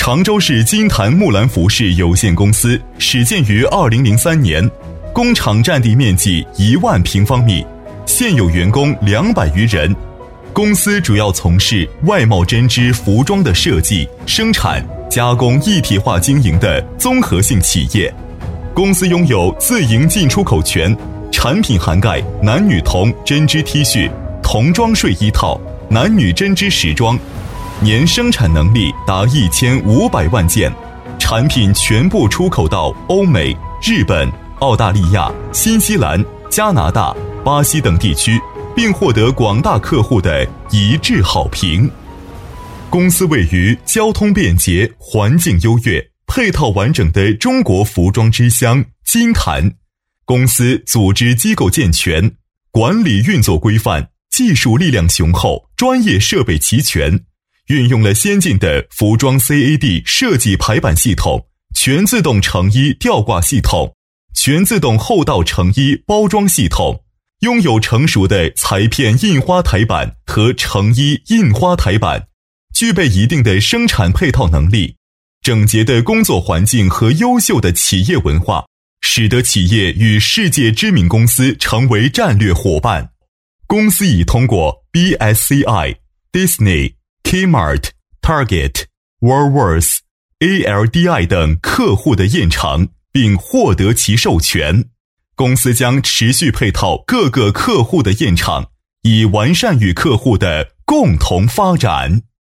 常州市金坛木兰服饰有限公司始建于2003年，工厂占地面积1万平方米，现有员工200余人。公司主要从事外贸针织服装的设计、生产、加工一体化经营的综合性企业。公司拥有自营进出口权，产品涵盖男女童针织 T 恤、童装睡衣套、男女针织时装，年生产能力达1500万件，产品全部出口到欧美、日本、澳大利亚、新西兰、加拿大、巴西等地区，并获得广大客户的一致好评。公司位于交通便捷、环境优越、配套完整的中国服装之乡金坛。公司组织机构健全，管理运作规范，技术力量雄厚，专业设备齐全，运用了先进的服装 CAD 设计排版系统、全自动成衣吊挂系统、全自动后倒成衣包装系统，拥有成熟的裁片印花台板和成衣印花台板，具备一定的生产配套能力，整洁的工作环境和优秀的企业文化，使得企业与世界知名公司成为战略伙伴。公司已通过 BSCI、Disney、Kmart、Target、Woolworths、ALDI 等客户的验证，并获得其授权。公司将持续配套各个客户的验证，以完善与客户的共同发展。